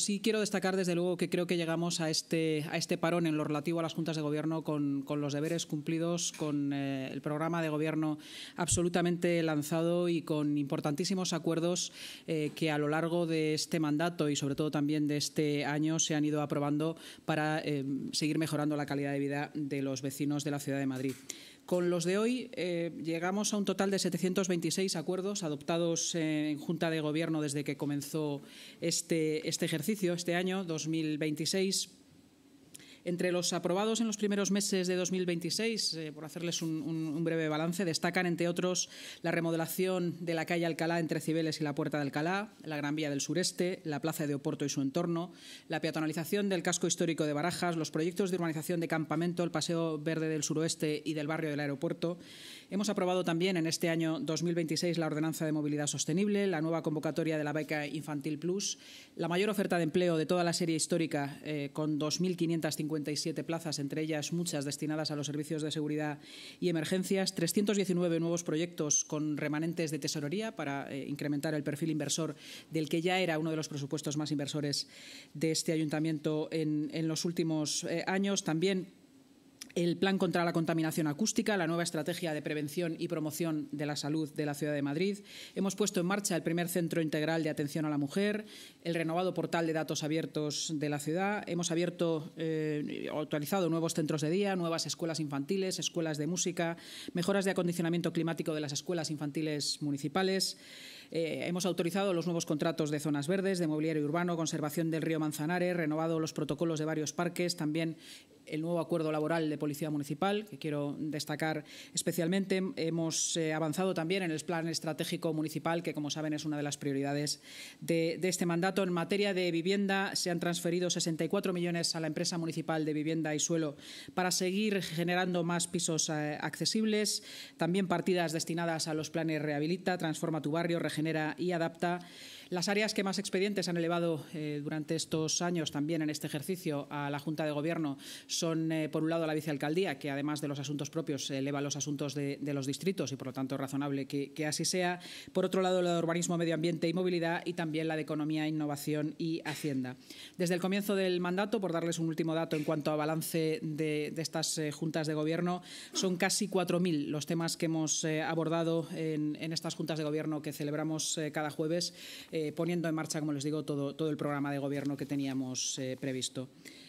sí quiero destacar desde luego que creo que llegamos a este parón en lo relativo a las juntas de gobierno con los deberes cumplidos, con el programa de gobierno absolutamente lanzado y con importantísimos acuerdos que a lo largo de este mandato y sobre todo también de este año se han ido aprobando para seguir mejorando la calidad de vida de los vecinos de la ciudad de Madrid. Con los de hoy llegamos a un total de 726 acuerdos adoptados en Junta de Gobierno desde que comenzó este ejercicio, este año 2026. Entre los aprobados en los primeros meses de 2026, por hacerles un breve balance, destacan, entre otros, la remodelación de la calle Alcalá entre Cibeles y la Puerta de Alcalá, la Gran Vía del Sureste, la Plaza de Oporto y su entorno, la peatonalización del casco histórico de Barajas, los proyectos de urbanización de Campamento, el Paseo Verde del Suroeste y del barrio del Aeropuerto. Hemos aprobado también en este año 2026 la Ordenanza de Movilidad Sostenible, la nueva convocatoria de la beca Infantil Plus, la mayor oferta de empleo de toda la serie histórica con 2.557 plazas, entre ellas muchas destinadas a los servicios de seguridad y emergencias, 319 nuevos proyectos con remanentes de tesorería para incrementar el perfil inversor del que ya era uno de los presupuestos más inversores de este ayuntamiento en los últimos años. También el Plan contra la contaminación acústica, la nueva estrategia de prevención y promoción de la salud de la ciudad de Madrid. Hemos puesto en marcha el primer centro integral de atención a la mujer, el renovado portal de datos abiertos de la ciudad. Hemos actualizado nuevos centros de día, nuevas escuelas infantiles, escuelas de música, mejoras de acondicionamiento climático de las escuelas infantiles municipales. Hemos autorizado los nuevos contratos de zonas verdes, de mobiliario urbano, conservación del río Manzanares, renovado los protocolos de varios parques, también el nuevo acuerdo laboral de Policía Municipal, que quiero destacar especialmente. Hemos avanzado también en el Plan Estratégico Municipal, que, como saben, es una de las prioridades de este mandato. En materia de vivienda, se han transferido 64 millones a la empresa municipal de vivienda y suelo para seguir generando más pisos accesibles. También partidas destinadas a los planes Rehabilita, Transforma tu barrio, Regenera y Adapta. Las áreas que más expedientes han elevado durante estos años, también en este ejercicio, a la Junta de Gobierno son, por un lado, la vicealcaldía, que además de los asuntos propios eleva los asuntos de los distritos y, por lo tanto, es razonable que así sea. Por otro lado, la de Urbanismo, Medio Ambiente y Movilidad, y también la de Economía, Innovación y Hacienda. Desde el comienzo del mandato, por darles un último dato en cuanto a balance de estas juntas de Gobierno, son casi 4.000 los temas que hemos abordado en estas juntas de Gobierno que celebramos cada jueves, poniendo en marcha, como les digo, todo el programa de gobierno que teníamos previsto.